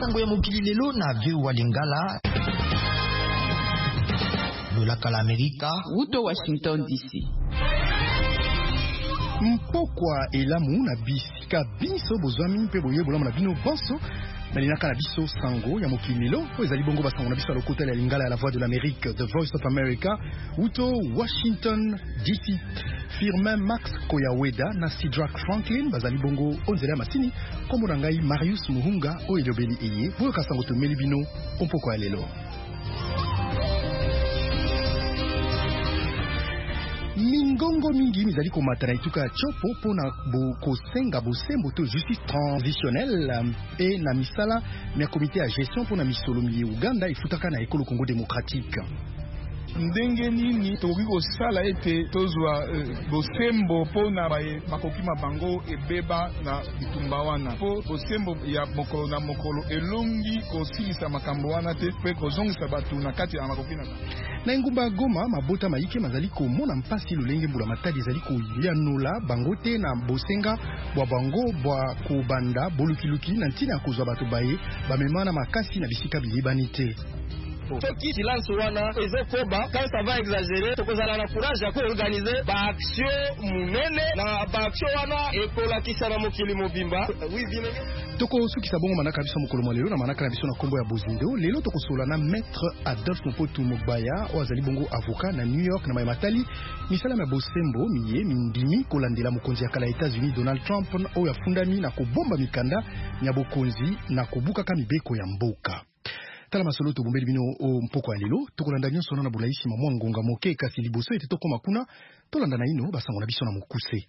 masango ya mokili lelo na viu wa Lingala lolaka la Amerika Uto Washington DC. Mpokwa elamu na bisika biso bozwami mpe boyebola na bino bonso nalinaka na biso sango ya mokili lelo po ezali bongo basango na biso ya lokota ya Lingala ya la voix de l'Amérique, The Voice of America, Uto Washington DC. Firmin Max Koyaweda na Sidrak Franklin bazali bongo onzela ya masini kombo na ngai Marius Muhunga o elobeli eye boyoka sango tomeli bino mpokwa lelo. Mingongo mingi mizali komata na ituka ya chopo pona kosenga bosembo to justice transitionnelle e na misala na komite ya gestion pona misolomi ya Uganda ifutaka na ekolo Congo démocratique. Ndenge nini tokoki kosala ete tozwa bosembo pona bakokima bango ebeba na bitumba wana po bosembo ya mokolo na mokolo elongi kosilisa makambo wana te pe kozongisa batu na kati ya makokina na ngumba Goma mabota maike mazali komona mpasi lolenge mbula matadi ezali koyanola bango te na bosenga bwa bango bwa kobanda bolukiluki na ntina ya kozwa bato baye bamemana makasi na bisika biyebani te. Soki silence wana ezokoba quand ça va exagérer tokozala na courage ya koorganiser ba action munene na ba action wana ekolakisa na mokili mobimba. Oui bien. Toko sukisa bongo manaka biso mokolo mwalelo na manaka na biso na kombo ya bozindo lelo tokosola na maître Adolphe Mopotu Mobaya o azali bongo avocat na New York na Mayamatali misala ya bosembo miye mindimi kolandela mokonzi ya kala États-Unis Donald Trump o ya fundami na kobomba mikanda nya bokonzi na kobuka ka mibeko ya mboka. Tala masolo to bombeli bino o mpoko ya lelo tokolanda nyonso na bulaisi mamwa ngonga moke kasi liboso ete tokoma kuna tolanda na ino basango na biso na mokuse.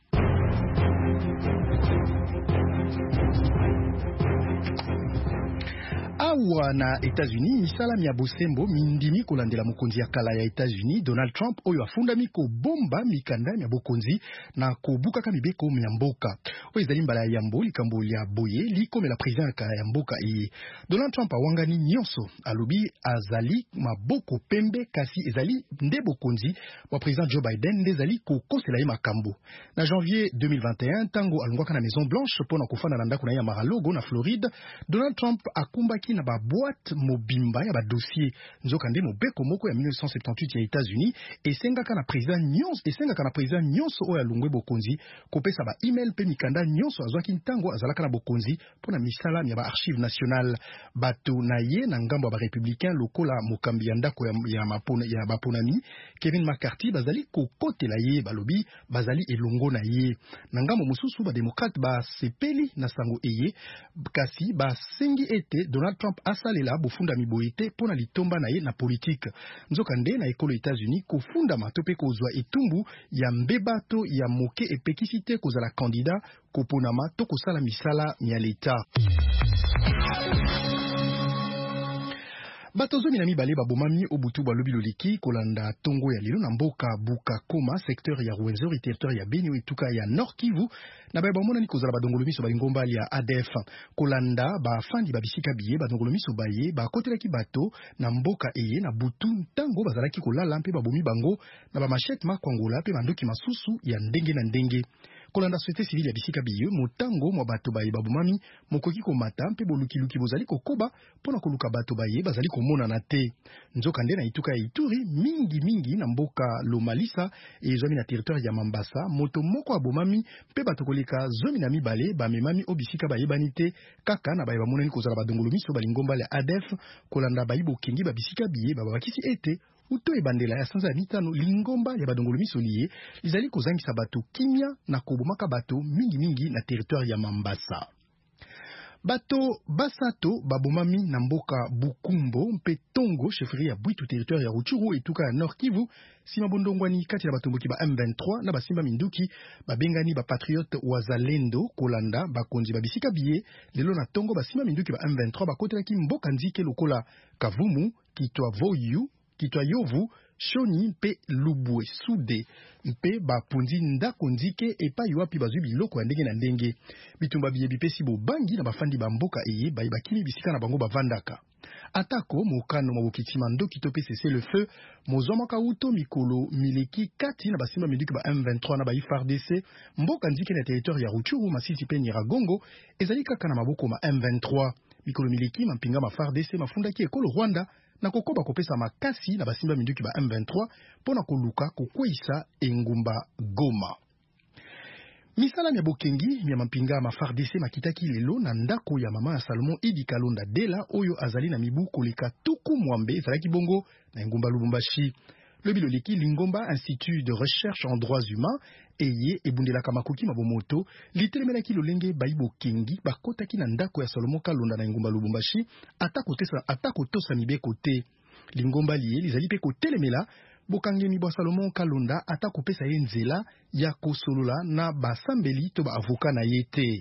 Awa na États-Unis misala ya bosembo mindimi kolandela mokonzi ya kala ya États-Unis Donald Trump oyo afundami ko bomba mikanda ya bokonzi na kobuka ka mibeko ya mboka oyo ezali mbala ya yambo likambo ya boye likomela président ya mboka e Donald Trump awangani nyonso alobi azali maboko pembe kasi ezali nde bokonzi wa président Joe Biden nde ezali kokosela ye makambo na janvier 2021 tango alongwaka na Maison Blanche pona kofanda na ndako na ya Mar-a-Lago na Floride Donald Trump akumbaki na ba boîte mobimba ya ba dossier nzoka nde mobeko moko ya 1978 ya États-Unis esengaka na président nyonso oyo alongwe bokonzi kopesa ba email pe mikanda nyonso azwaki ntango azalaka na bokonzi pona misala ya ba archive nationale bato na ye na ngambo ya ba républicain lokola mokambi ya ndako ya baponami Kevin McCarthy bazali kokotela ye balobi bazali elongo na ye na ngambo mosusu ba démocrate ba sepeli na sango eye kasi ba sengi ete Donald Trump asalela bofunda miboite pona litomba na ye na politique nzoka nde na ekolo États-Unis kofunda matope kozwa etumbu ya mbebato ya moke epekisi te kozala candidat koponama to kosala misala ya l'État. Bato zomi na mibale babomami obutu balobi loliki kolanda tongo ya lelo na mboka Bukakoma secteur ya Rwenzori territoire ya Beni etuka ya Nord Kivu na ba bomona ni kozala badongolo miso balingomba ya ADF kolanda ba fandi babisika biye badongolo miso baye ba kotelaki bato na mboka eye na butu ntango bazalaki kolala mpe babomi bango na ba machette makwangola pe bandoki masusu ya ndenge na ndenge. Kolanda société civile ya bisika biyo motango mwa bato baye babomami mokoki komata mpe bolukiluki bozali kokoba pona koluka bato baye bazali komona na te nzoka nde na ituka ya Ituri mingi na mboka Lomalisa ezwami na territoire ya Mambasa moto moko abomami mpe bato koleka zomi na mibale bamemami obisika bayebani te kaka na baye bamonani kozala badongolo miso balingomba ya ADF kolanda bayi bokengi babisika biye babakisi ete uto ebandela ya sanza ya mitano lingomba ya badongolo misoliye lizali kozangisa bato kimia na kobomaka bato mingi na territoire ya Mambasa. Bato basato babomami na mboka Bukumbo mpe Tongo chefferie ya Bwitu territoire ya Rutshuru etuka ya Nord Kivu sima bondongwani kati na batomboki ba M23 na basimba minduki babengani ba patriote wazalendo kolanda bakonzi babisika biye lelo na Tongo basimba minduki ba M23 bakotelaki mboka nzike lokola Kavumu kitwa Voyu kitwa Yovu Shoni mpe Lubwe Sude mpe bapunzi ndako nzike epai wapi bazwi biloko ya ndenge na ndenge bitumba biye bipesi bobangi na bafandi ba mboka eye bayibakini bisika na bango bavandaka atako mokano mabokitima ndoki to pe cesser le feu mozomaka uto mikolo mileki kati na basimba miduki ba M23 na ba FARDC mboka nzike na territoire ya Rutshuru Masisi pe Nyiragongo ezali kaka na maboko ma M23 mikolo miliki mampinga ma FARDC mafundaki ekolo Rwanda na kokoba kopesa makasi na basimba minduki ba M23 pona koluka kokweisa engumba Goma. Misala ya bokengi ya mampinga ma FARDC makitaki lelo na ndako ya mama ya Salomon Idi Kalonda Dela oyo azali na mibu koleka tuku mwambe ezalaki bongo na engumba Lubumbashi. Le biloliki Lingomba Institut de Recherche en Droits Humains eye ebundelaka makoki mabomoto litelemelaki lolenge baibo kengi bakotaki na ndako ya Salomon Kalonda na engumba Lubumbashi atako tosa mibeko te. Lingomba liye lizali pe kotelemela bokangemi bwa Salomon Kalonda atako pesa ye nzela ya kosolola na basambeli to ba avoka na ye te.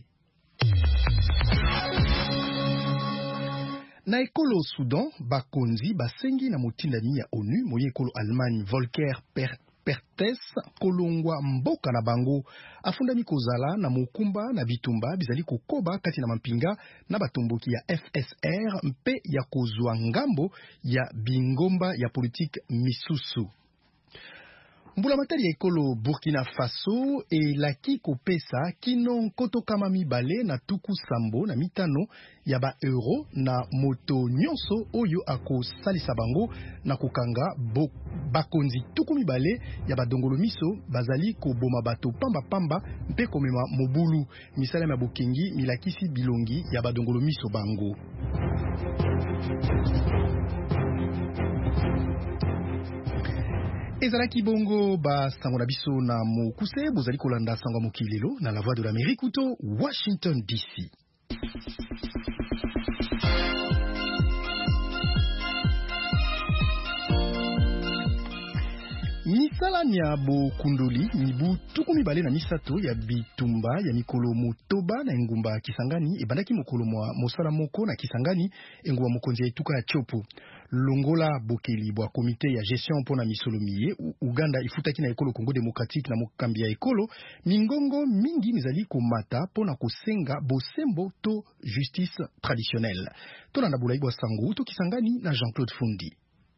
Na ekolo Sudan, bakonzi basengi na motindami ya ONU moye ekolo Allemagne Volker Perthes kolongwa mboka na bango afundami kozala na mokumba na bitumba bizali kokoba kati na mampinga na batomboki ya FSR mpe ya kozwa ngambo ya bingomba ya politique misusu. Mbula matari ya ekolo Burkina Faso elaki kopesa kino koto kama mibale na tuku sambo na mitano ya ba euro na moto nyonso oyo akosalisa bango na kokanga bakonzi tuku mibale ya badongolo miso bazali koboma bato pamba mpe komema mobulu misala ya bokengi milakisi bilongi ya badongolo miso bango. Ezalaki bongo ba sango na biso na mokuse bozali kolanda sango mokilelo na la voix de l'Amérique uto Washington DC. Misala nyabo kundoli mibu tuku mibale na misato ya bitumba ya mikolo motoba na engumba Kisangani ebandaki mokolo mosala moko na Kisangani engumba mokonzi ya etuka ya Chopo. Longola bokeli bwa komite ya gestion pona misolomiye Uganda ifutaki na ekolo Congo Démocratique na mokambi ya ekolo mingongo mingi mizali komata pona kosenga bosembo to justice traditionnelle. Tolanda bulayi bwa sango to Kisangani na Jean-Claude Fundi.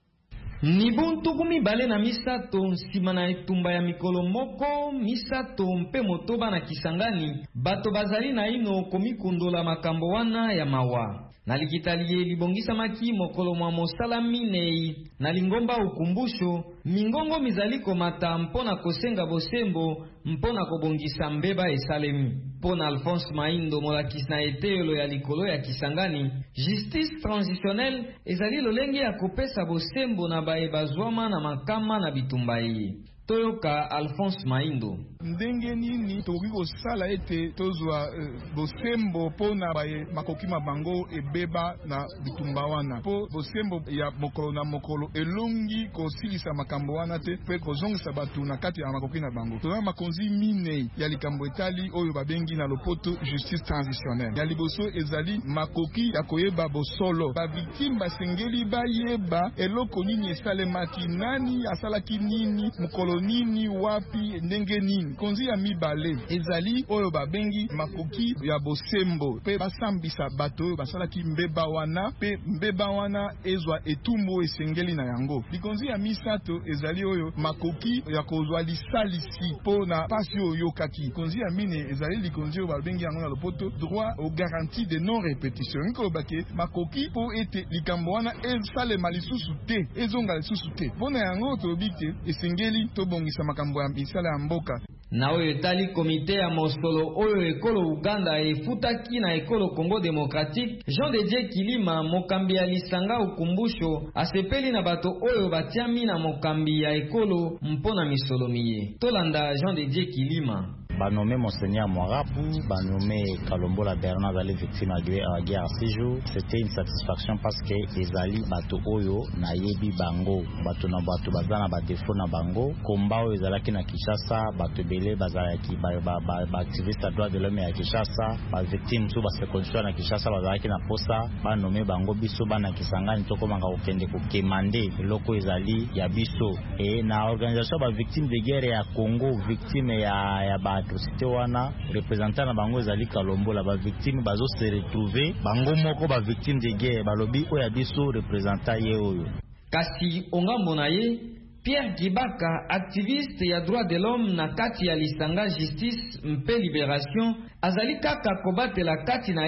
Nibuntu kumibale na misato nsima na etumba ya mikolo moko misato mpe motoba na Kisangani bato bazali na ino komikundola makambo wana ya mawa. Nalikitalie libongisa maki mokolo mwa mosala minei na lingomba ukumbusho mingongo mizaliko mata mpona kosenga bosembo mpona kobongisa mbeba esalemi. Pona Alphonse Maindo molakisi na etelo ya likolo ya Kisangani justice transitionnelle ezali lolenge ya kopesa bosembo na bae bazwama na makama na bitumba ye. Toyoka Alphonse Maindo. Ndenge nini tokoki kosala ete tozwa bosembo pona baye makokima bango ebeba na bitumba wana po bosembo ya mokolo na mokolo elongi kosilisa makambo wana te pe kozongisa batu na kati ya makoki na bango. Tona makonzi minei ya likambo etali oyo babengi na lopoto justice transitionnelle. Ya liboso ezali makoki ya koyeba bosolo ba victime basengeli bayeba eloko nini esalemaki nani asalaki nini mokolo nini wapi ndenge nini. Konzi ya mibale ezali oyo babengi makoki ya bosembo pe basambisa bato oyo basalaki mbeba wana pe mbeba wana ezwa etumbo esengeli na yango. Likonzi ya misato ezali oyo makoki ya kozwa lisalisi po na pasi oyo kaki. Konzi ya mine ezali likonzi oyo babengi yango na lopoto droit au garantie de non répétition. Nko bake makoki po ete likambo wana esalema lisusu te ezonga lisusu te. Pona yango tobite esengeli tobongisa makambo ya misala ya mboka. Na oyo etali komite ya mosolo oyo ekolo Uganda efutaki na ekolo Congo Démocratique, Jean de Dieu Kilima mokambi ya lisanga ukumbusho asepeli na bato oyo batiami na mokambi ya ekolo mpona misolomiye. Tolanda Jean de Dieu Kilima. Banommé Monseigneur Morabu, banommé Kalombola Bernard Zali victime à guerre à 6 jours. C'était une satisfaction parce que les ali bato oyo na yebi bango, bato na bato bazana ba défaut na bango, combat oyo ezalaki na Kinshasa, bato belé bazalaki ba activiste à droit de l'homme à Kinshasa, ba victime sous ba secondaire na Kinshasa bazalaki na posa, banommé bango biso bana Kisangani toko manga okende ko kemande loko ezali ya biso et na organisation ba victime de guerre ya Congo, victime ya ba atrocité wana représentant na bango ezali Kalombola ba victime bazo se retrouver bango moko ba victime de guerre balobi oya biso représentant ye oyo. Kasi ongambo na ye Pierre Kibaka, activiste ya droit de l'homme na kati ya lisanga justice mpe libération, azali kaka kobatela kati na ye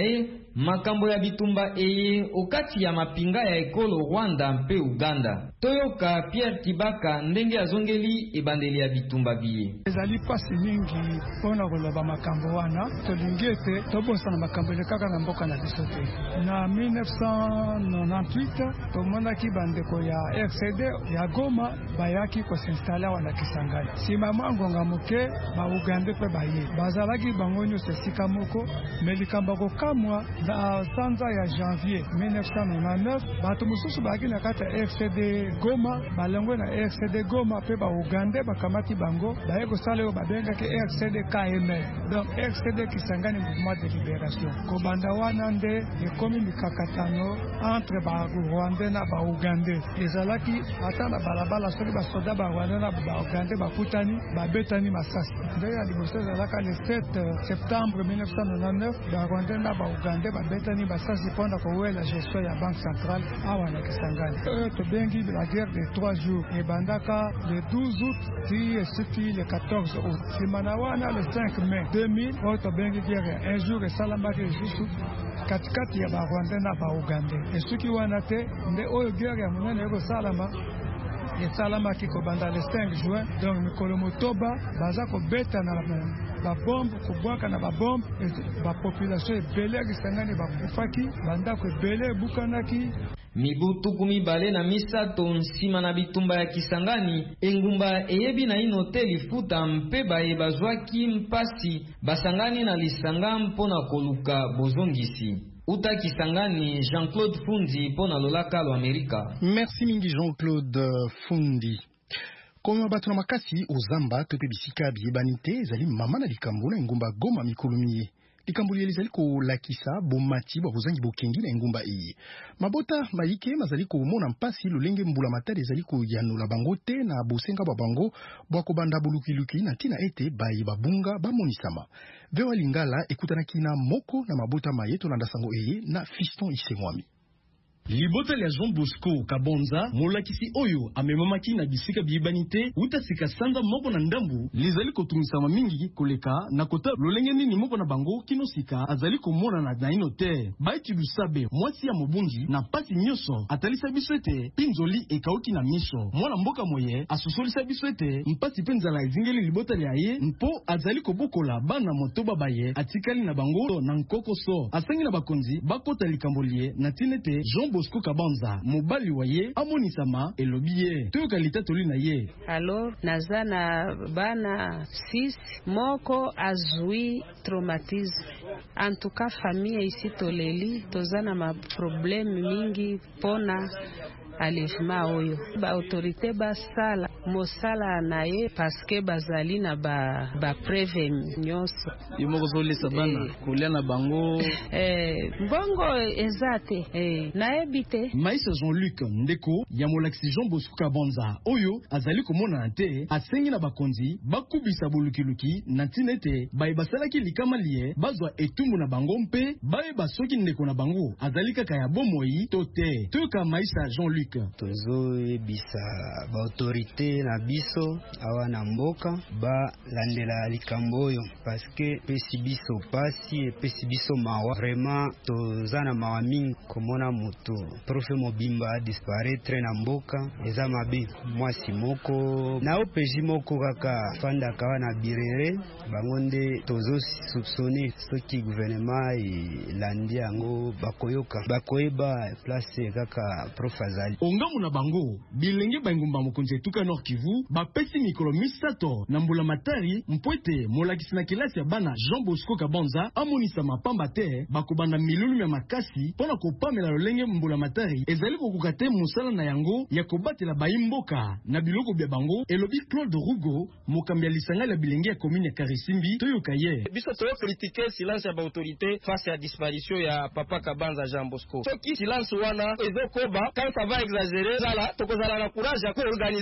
makambo ya bitumba eye okati ya mapinga ya ekolo Rwanda mpe Uganda. Toyoka Pierre Kibaka ndenge azongeli ebandeli ya bitumba biye. Ezali pasi mingi pona koloba makambo wana tolingi ete tobosana makambo kaka na mboka na biso te. Na 1998 tomonaki bandeko ya RCD ya Goma bayaki kosinstale wana Kisangani. Sima mwangonga moke ba Uganda pe baye bazalaki bango nyonso esika moko me likambo kokamwa na sanza ya janvier 1999 bato mosusu bayaki na kati ya RCD Goma balongwe na RCD Goma pe ba Uganda bakamati bango baye kosala oyo babengaki RCD KML. Donc RCD Kisangani Mouvement de Libération kobanda wana nde ekomi mikakatano entre ba Rwanda na ba Uganda. Ezalaki ata na balabala soki basoda ba Rwanda na ba Uganda bakutani babetani masasi. Nde ya liboso ezalaka le 7 septembre 1999 ba Rwanda na ba Uganda babetani basasi mpona kowela gestion ya Banque Centrale awa na Kisangani. Tobengi la guerre de 3 jours ebandaka le 12 août ti esiti le 14 août. Simana wana le 5 mai 2000 tobengi guerre un jour esalambaki lisusu katikati ya ba Rwanda na ba Uganda. Esuki wana te nde oyo guerre ya monene ekosalama esalamaki kobanda le 5 juin. Donc mikolo motoba baza kobeta na babombe kobwaka na babombe bapopulation ebele ya Kisangani bakufaki bandako ebele ebukanaki. Mibutu kumibale na misato nsima na bitumba ya Kisangani engumba eyebi na inoteli futa mpe baye bazwaki mpasi basangani na lisanga mpona koluka bozongisi. Uta Kisangani, Jean-Claude Fundi pona lolaka lo Amerika. Merci mingi Jean-Claude Fundi. Komi bato na makasi ozamba tope bisika biyebanite ezali mama na likambo na engumba Goma mikolumie. Likambo ezali ko lakisa bomati babozangi bokengi na engumba iyi. Mabota maike mazali ko mona mpasi lolenge mbula matari ezali ko yanula bango te na bosenga babango bwako banda bulukiluki na tina ete bayi babunga bamonisama. Vewa Lingala ekutanaki na moko na mabota mayeto na ndasango eye na Fiston Isemwami. Libota ya Jean Bosco Kabonza molakisi oyo amemamaki na bisika bibanite utasika sanga moko na ndambu lizali kotumisama mingi koleka na kota lolenge nini moko na bango kinosika azali komona na daino te baiti lusabe mwasi ya mobungi na pasi nyoso atalisa biswete pinzoli ekauki na miso mwana mboka moye asusolisa biswete mpasi penzala ezingeli libota ya ye mpo azali kobokola bana motoba baye atikali na bango na nkoko so asengi na bakonzi bakota likambolie na tinete Jean Bosco Kabonza mobali waye amonisama elobiye toyoka litatoli na ye. Alors nazana bana 6 moko azui traumatisme. En tout cas famille ici toleli tozana ma problème mingi pona alifma oyo ba autorité basala mosala naye paske bazali na ba preve nyonso imoko zolisa bana kulia na bango mbongo ezate na ebite Maïsa Jean-Luc ndeko ya molakisi Jean Bosco Kabonza oyo azali komona te asengi na bakonzi bakubisa bulukiluki na tinete baye basalaki likama liye bazwa etumbu na bango mpe baye basoki ndeko na bango azali kaka ya bomoi to te toyoka Maïsa Jean-Luc tozo ebisa ba autorité na biso awa na mboka ba landela likambo oyo parce que pesi biso pasi et pesi biso mawa vraiment tozana mawa mingi komona moto profe mobimba disparaître na mboka eza mabe mwasi moko na opeji moko kaka fanda kawa na birere bango nde tozo soupçonner soki gouvernement landi yango bakoyoka bakoyeba place kaka prof azali ongamu na bango bilenge bangumba mokonzi etuka Nord Kivu bapesi mikolo misato na mbula matari mpwete molakisi na kilasi ya bana Jean Bosco Kabonza amonisa mapamba te bakobanda milulu ya makasi pona kopamela lolenge mbula matari ezali kokuka te mosala na yango ya kobatela bayimboka na biloko bya bango elobi Claude Rugo mokambi ya lisanga la bilenge ya commune ya Karisimbi toyoka ye biso toyo critiquer silence ya ba autorité face à disparition ya papa Kabonza Jean Bosco soki silence wana ezokoba quand ça va exagérer zala tokozala na courage ya ko organiser ba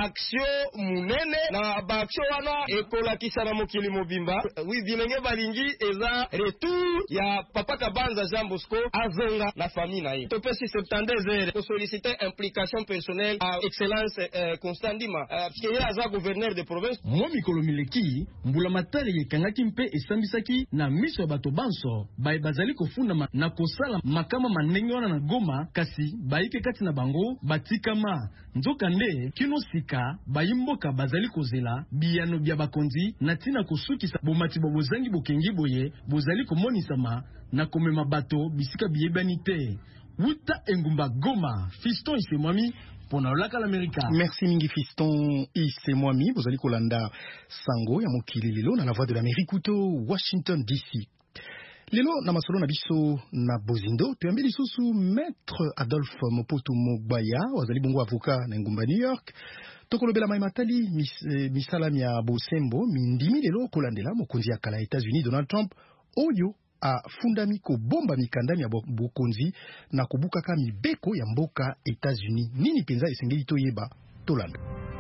action munene na ba action wana ekolakisa na mokili mobimba. Oui, bilenge balingi eza retour ya papa Kabanza Jean Bosco azonga na famille na ye. Topesi 72 heures pour solliciter implication personnelle à excellence Constandima qui est aza gouverneur de province. Mwa mikolo mileki mbula matari yekangaki mpe esambisaki na miso ya bato banso baye bazali kofunda na kosala makama manenge wana na Goma, kasi baike kati na bango batikama nzoka nde kino sika bayimboka bazali kozela biyano bya bakonzi na tina kosukisa bomati bozangi bokengi boye bozali komonisama na komema bato bisika biyebani te. Wuta engumba Goma, Fiston Isemwami pona olaka l'América. Merci mingi Fiston Isemwami, bozali kolanda sango ya mokili lelo na la voix de l'Amérique kuto Washington DC. Lelo na masolo na biso na Bozindo tuyambi lisusu Maître Adolphe Moputu Mogbaya wazali bongo avocat na ngumba New York. Tokolobela mai matali misalami ya bosembo mindimi lelo kolandela mokonzi ya kala États-Unis Donald Trump oyo a fundami ko bomba mikandami ya bokonzi na kubukaka mibeko ya mboka États-Unis. Nini penza esengeli toyeba tolanda.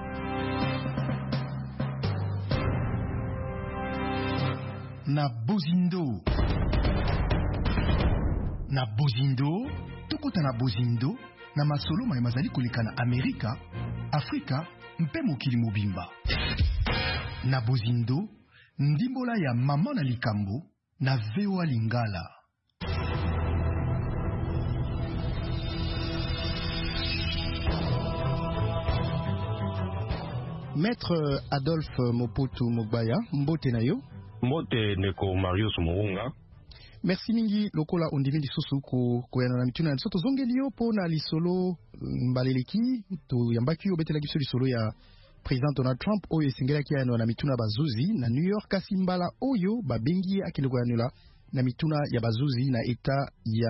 Na Bozindo tokota na Bozindo na masolo mai mazali koleka na Amerika, Afrika mpe mokili mobimba. Na Bozindo ndimbola ya mama na likambo na VOA Lingala. Maître Adolphe Moputu Mogbaya, mbote na yo. Mbote neko Marius Mounga. Merci mingi lokola ondimi lisusu ko yana na mituna soto zongeli yo pona lisolo mbaleleki to yambaki yo betela kiso lisolo ya President Donald Trump oyo esengela ki yana na mituna bazuzi na New York kasi mbala oyo babengi akende ko yanula na mituna ya bazuzi na eta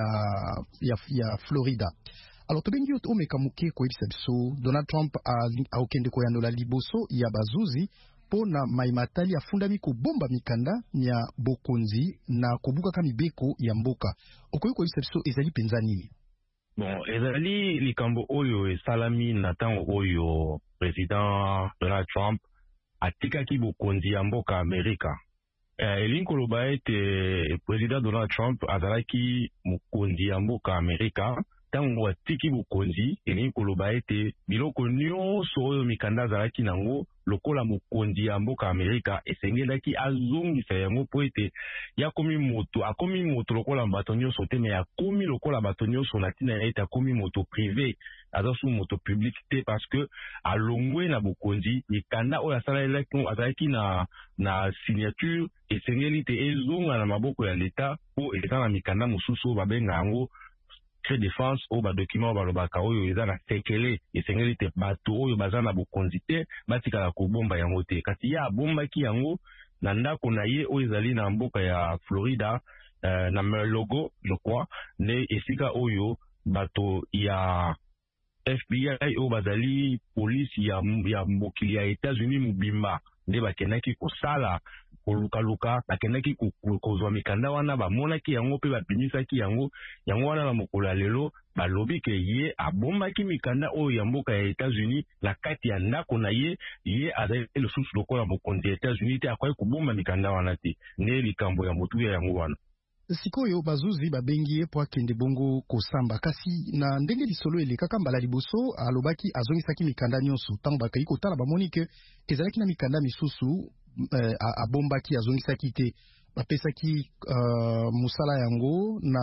ya Florida. Alors tobengi yo omeka muke ko ebisa biso Donald Trump a okende ko yanula liboso ya bazuzi pona maimatali ya fundami ko bomba mikanda nya bokonzi na kobuka kamibeko ya mboka. Okoyiko biso ezali penzani. Bon, ezali likambo oyo esalami na tango oyo President Donald Trump atikaki bokonzi ya mboka Amerika. Elingi koloba ete President Donald Trump azalaki mokonzi ya mboka Amerika tango atiki bokonzi. Elingi koloba ete biloko nyonso oyo mikanda azalaki nango lokola mokonzi ya mboka Amerika esengelaki azongisa yango po ete akomi moto lokola bato nyonso te, me akomi lokola bato nyonso na tina ete akomi moto privé azasu moto public te, parce que alongwe na bokonzi mikanda oyo azalaki na signature esengeli te ezonga na maboko ya leta po eza na mikanda mosusu babenga yango secret défense o ba document ba lobaka oyo eza na sekele esengeli te bato oyo baza na bokonzi te batikala kobomba yango te. Kasi ya bombaki yango na ndako na ye oyo ezali na mboka ya Florida na Mar-a-Lago je crois, ne esika oyo bato ya FBI oyo bazali polisi ya mbokili ya États-Unis mobimba nde bakendaki kosala kolukaluka, bakendaki kozwa mikanda wana bamonaki yango pe bapimisaki yango wana na mokolo lelo balobi ke ye abombaki mikanda oyo ya mboka ya États-Unis na kati ya ndako na ye azali lisusu lokola mokonzi ya États-Unis te akwai kobomba mikanda wana te. Ne likambo ya motuya yango wana. Sikoyo bazuzi babengi ye po akende bongo kosamba, kasi na ndenge lisolo elekaka mbala liboso alobaki azongisaki mikanda nyonso tango bakai kotala bamoni ke ezalaki na mikanda misusu abombaki azongisaki te. Bapesaki musala yango na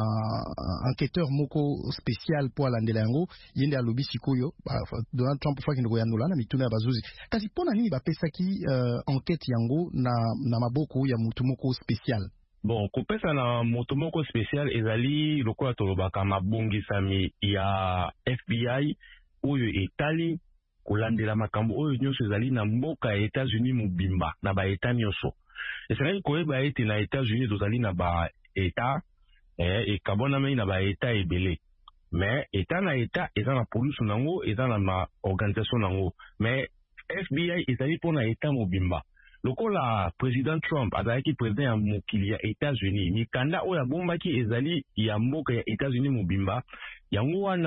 enquêteur moko spécial po alandela yango yende alobi sikoyo Donald Trump fakende koyanula na mituna ya bazuzi. Kasi pona nini bapesaki enquête yango na maboko ya mutu moko spécial? Bon, kopesa na moto moko spécial ezali lokola tolobaka mabongisami ya FBI oyo etali kolandela makambo oyo nyonso ezali na mboka ya États-Unis mobimba na ba eta nyonso. Esengeli koyeba ete na États-Unis tozali na ba eta ekabonamai na ba eta ebele. Mais eta na eta eza na police nango, eza na ma organisation nango. Mais FBI ezali pona eta mobimba. Lokola President Trump azalaki president ya mokili ya États-Unis, mikanda oyo abombaki ezali ya mboka ya États-Unis mobimba, yango wana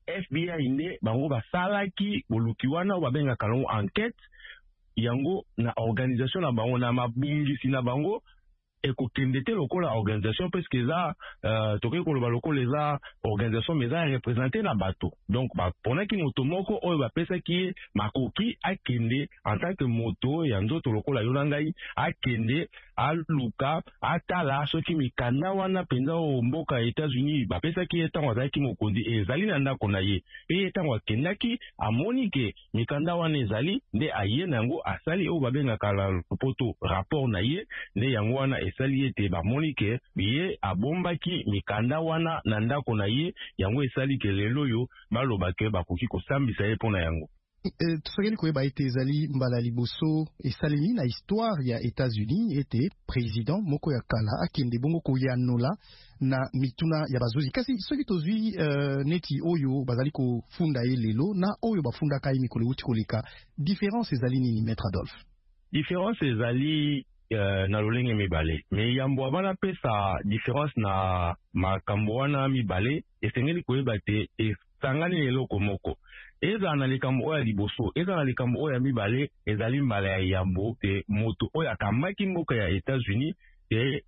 FBI nde bango basalaki boluki wana babengaka yango enquête yango na organisation na bango na mabungisi na bango ekokende te lokola organisation parce que eza tokoki koloba lokola eza organisation mais eza représente na bato donc baponaki moto moko oyo bapesaki ye makoki akende en tant que moto ya nzoto lokola yo na ngai akende aluka atala soki mikanda wana mpenza oyo mboka ya États-Unis bapesaki ye ntango azalaki mokonzi ezali na ndako na ye mpe ye ntango akendaki amoni ke mikanda wana ezali nde aye na yango asali oyo babengaka la lopoto rapport na ye nde yango wana esali ete bamoni ke ye abombaki mikanda wana na ndako na ye yango esali ke lelo oyo baloba ke bakoki kosambisa ye mpo na yango. Tosogeli koyeba ete ezali mbala liboso esalemi na histoire ya États-Unis ete président moko ya kala akende bongo koyanola na mituna ya bazuzi kasi soki tozwi neti oyo bazali kofunda ye lelo na oyo bafundaka ye mikolo euti koleka différence ezali nini Maître Adolphe? Différence ezali na lolenge mibale me yambo abana pesa différence na makambo wana mibale esengeli koyeba te esangani eloko moko eza na likambo oyo ya liboso eza na likambo oyo ya mibale ezali mbala ya yambo te moto oyo akambaki mboka ya États-Unis te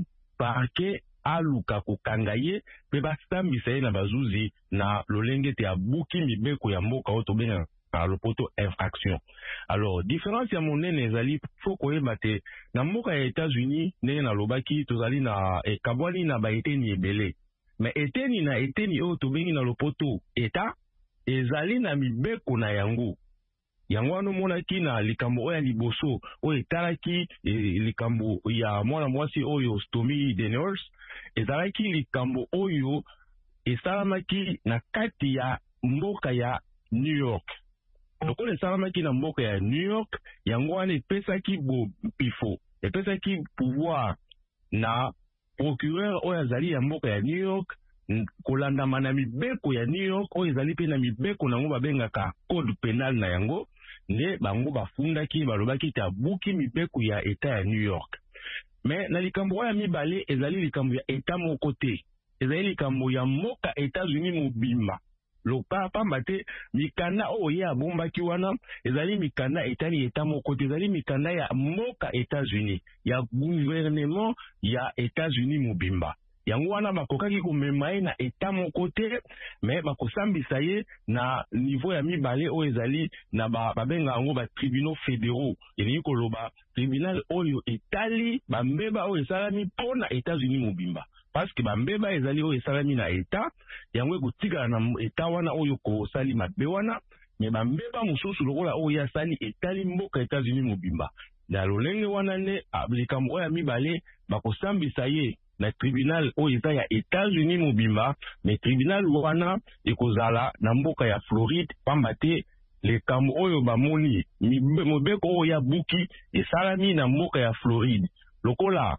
parke aluka kokanga ye mpe basambisa ye na bazuzi na lolenge te abuki mibeko ya mboka oyo tobenga par le poto infraction. Alors, différence ya monene ezali faut koyeba te na mboka ya États-Unis ndenge nalobaki tozali na ekabwani na baeteni ebele mais eteni na eteni oyo tobengi na lopoto eta ezali na mibeko na yango wana omonaki na likambo oyo ya liboso oyo etalaki likambo ya mwana mwasi oyo Stormy Daniels ezalaki likambo oyo esalamaki na kati ya mboka ya New York. Lokola esalamaki na mboka ya New York yango wana epesaki bopifo epesaki pouvoir na procureur oyo azali ya mboka ya New York kolandama na mibeko ya New York oyo ezali mpe na mibeko nango babengaka code penal na yango nde bango bafundaki balobaki te abuki mibeko ya eta ya New York. Mais na likambo oyo ya mibale ezali likambo ya eta moko te ezali likambo ya mboka États-Unis mobimba loka pamba te mikanda oyo ye abombaki wana ezali mikanda etali eta moko te ezali mikanda ya mboka États-Unis ya gouvernement ya États-Unis mobimba yango wana bakokaki komema ye na eta moko te me bakosambisa ye na niveau ya mibale oyo ezali na babenga yango batribunaux fédéraux elingi koloba tribunal oyo etali bambeba oyo esalami mpo na États-Unis mobimba parce que bambeba ezali oyo esalami na eta yango ekotikala na eta wana oyo kosali mabe wana me bambeba mosusu lokola oyo asali etali mboka États-Unis mobimba na lolenge wana nde likambo oyo ya mibale bakosambisa ye na tribunal oyo eza ya États-Unis mobimba mais tribunal wana ekozala na mboka ya Floride pamba te likambo oyo bamoni mobeko oyo ya buki esalami na mboka ya Floride lokola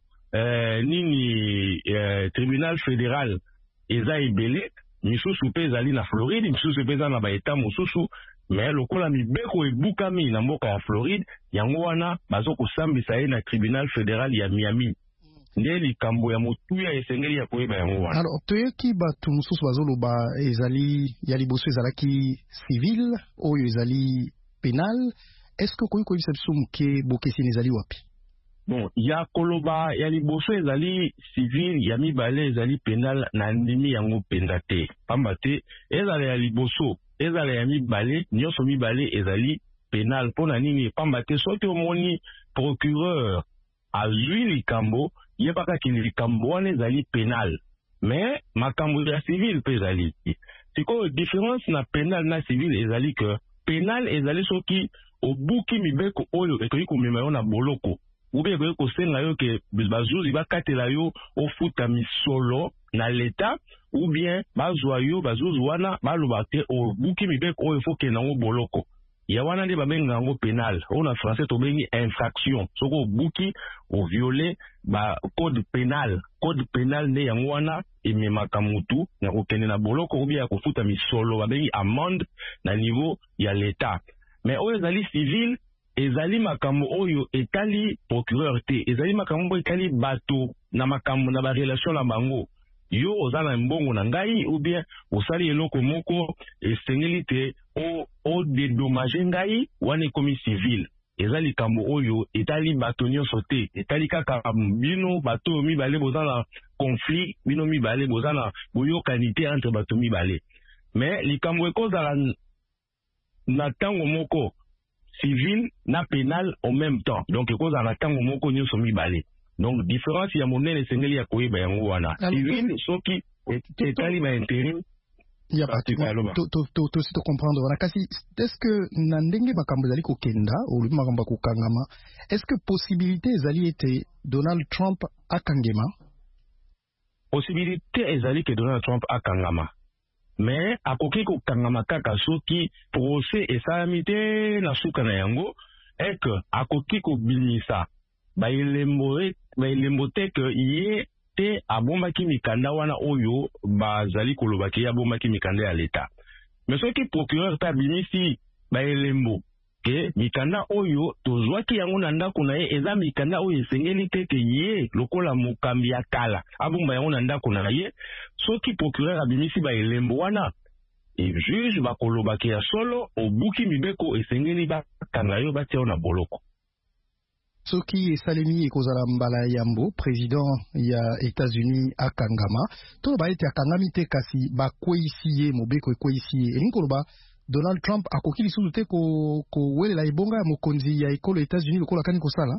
nini tribunal fédéral eza ebele misusu mpe ezali na Floride misusu mpe eza na baeta mosusu mais lokola mibeko ebukami na mboka ya Floride yango wana bazokosambisa ye na tribunal fédéral ya Miami nde likambo ya motuya esengeli ya koyeba yango wana. Alors toyoki bato mosusu bazoloba ezali ya liboso ezalaki civil oyo ezali penal est-ce que koyi koyebisa biso moke bokeseni ezali wapi? Bon, ya koloba ya liboso ezali civil ya mibale ezali penal na ndimi yango mpenza te pamba te ezala ya liboso ezala ya mibale nyonso mibale ezali penal mpona nini pamba te soki omoni procureur azwi likambo ye bakaki likambo wana ezali penal mais makambo ya civil mpe ezali sikoyo différence na penal na civil ezali ke penal ezali soki obuki mibeko oyo ekoki komema yo na boloko ube ekoki kosenga yo ke bazuzi bakatela yo ofuta misolo na leta ou bien bazwa yo bazuzi wana baloba te obuki mibeko oyo fokenda yango boloko ya wana nde babenga yango penal oyo na français tobengi infraction soko obuki oviole ba code penal nde yango wana ememaka mutu na kokende na boloko ou bien ya kofuta misolo babengi amende na niveau ya leta mais oyo ezali civil ezali makambo oyo etali procureur te ezali makambo etali bato na makambo na ba relation na bango yo ozana mbongo na ngai ou bien osali eloko moko esengeli te o dédommager ngai wana ekomi civil. Eza likambo oyo etali bato nyonso te, etali kaka bino bato mibale bozana conflit, bino mibale bozana boyokanite entre bato mibale. Mais likambo ekozala na tango moko civil na pénal en même temps. Donc ekozala na tango moko nyonso mibale. Donc différence ya monene esengeli ya koyeba yango wana. Civil soki etali ba intérêt ya to comprendre wana kasi est-ce que na ndenge makambo ezali kokenda olubi makambo kokangama, est-ce que possibilité ezali ete Donald Trump akangema? Possibilité ezali ke Donald Trump akangama, mais akoki kokangama kaka soki procès esalami te na suka na yango et que akoki kobimisa baelembo te ke ye te abombaki mikanda wana oyo bazali kolobaki ya abombaki mikanda ya leta. Mais soki procureur ta binisi baelembo ke mikanda oyo tozwaki yango na ndako na ye eza mikanda oyo esengeli te ke ye lokola mokambi ya kala abomba yango na ndako na ye, soki procureur abimisi baelembo wana e juge bakolobaki ya solo obuki mibeko esengeli bakanga yo batia na boloko. Soki esalemi ekozala mbala yambo président ya États-Unis akangama to ba ete akangami te kasi bakweyisi ye mobeko ekweyisi ye elingi koloba Donald Trump akoki lisusu te kowelela ebonga ya mokonzi ya ekolo États-Unis lokola kani kosala.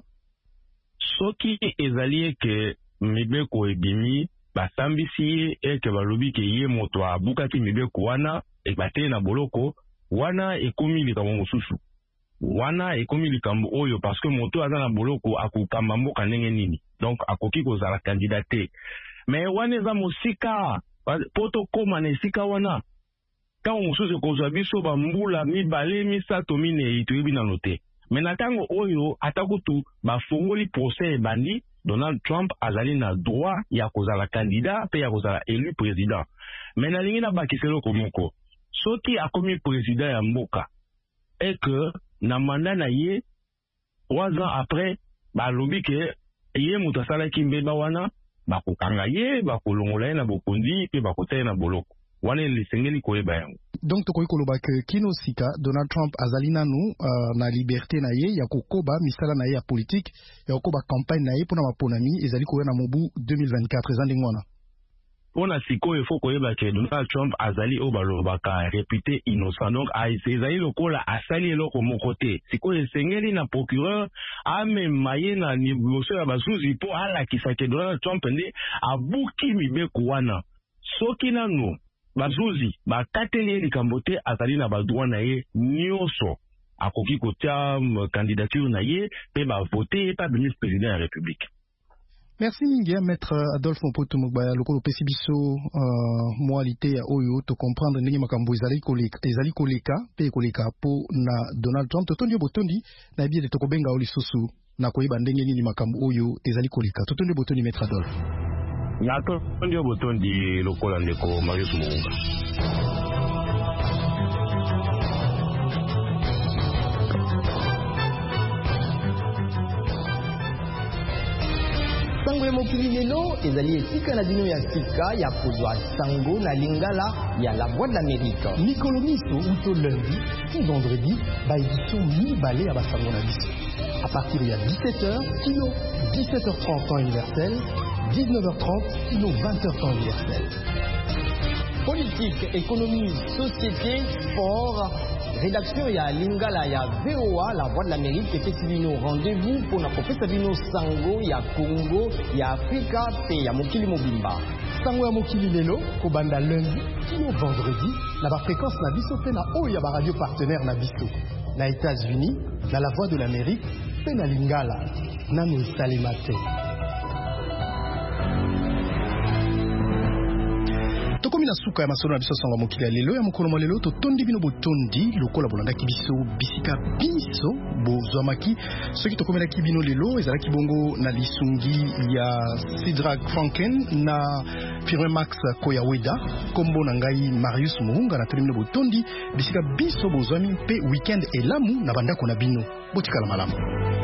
Soki ezali eke mibeko ebimi basambisi ye eke balobi ke ye moto abukaki mibeko wana ebate na boloko wana ekomi likambo mosusu. Wana ekomi likambo oyo parce que moto aza na boloko akokamba mboka ndenge nini, donc akoki kozala candidaté. Mais wana eza mosika poto koma na esika wana tango mosusu ekozwa biso bambula mibale misato minei toyebi nano te. Mais na tango oyo atakutu bafongoli procès ebandi, Donald Trump azali na droit ya kozala candidat pe ya kozala élu président. Mais nalingi na bakisa eloko moko, soki akomi président ya mboka et que na mandat na ye 3 ans après balobi ke ye moto asalaki mbeba wana bakokanga ye bakolongola ye na bokondi pe bakotaya na boloko wana lisengeli koyeba yango. Donc tokoki koloba ke kino sika Donald Trump azali nanu na liberté na ye ya kokoba misala na ye ya politique ya kokoba campagne na ye mpona maponami ezali koya na mobu 2024 eza ndenge wana. Pona siko il faut koyeba ke Donald Trump azali o balobaka réputé innocent, donc ezali lokola asali eloko moko te. Siko esengeli na procureur amema ye na liboso ya basuzi mpo alakisa ke Donald Trump nde abuki mibeko wana. Soki nanu basuzi bakateli ye likambo te azali na badroit na ye nyonso akoki kotia candidature na ye mpe bavote ye pa ministre président ya république. Merci mingi maître Adolphe Mpoto Mugbaya lokolo pesi biso moalité ya oyo to comprendre ndenge makambo ezali koleka pe koleka po na Donald Trump totondi botondi na biede to kobenga oli susu na koyeba ndenge nini makambo oyo ezali koleka totondi botondi maître Adolphe. Na totondi botondi lokola ndeko Marius Muunga. Sango ya mokili lelo ezali esika na bino ya sika ya kozwa sango na lingala ya La Voix de l'Amérique. Mikolo miso uto lundi ti vendredi ba édition mibale ya basango na biso. À partir ya 17h kilo 17h30 temps universel, 19h30 kilo 20h temps universel. Politique, économie, société, sport. Rédaction ya lingala ya VOA La Voix de l'Amérique epesi bino rendez-vous pour na kopesa bino sango ya Congo ya Afrika pe ya mokili mobimba. Sango ya mokili lelo kobanda lundi kino vendredi na ba fréquence na biso pe na oyo ya ba radio partenaire na biso na États-Unis na La Voix de l'Amérique pe na lingala nano esalema te. Tokomi na suka ya masolo na biso sango mokili lelo ya mokolo molelo totondi bino botondi lokola bolandaki biso bisika biso bozwamaki soki tokomelaki bino lelo ezalaki bongo na lisungi ya Sidrak Franken na Firme Max Koyaweda kombo na ngai Marius Muunga na tolimino botondi bisika biso bozwami pe weekend elamu na bandako na bino botikala malamu.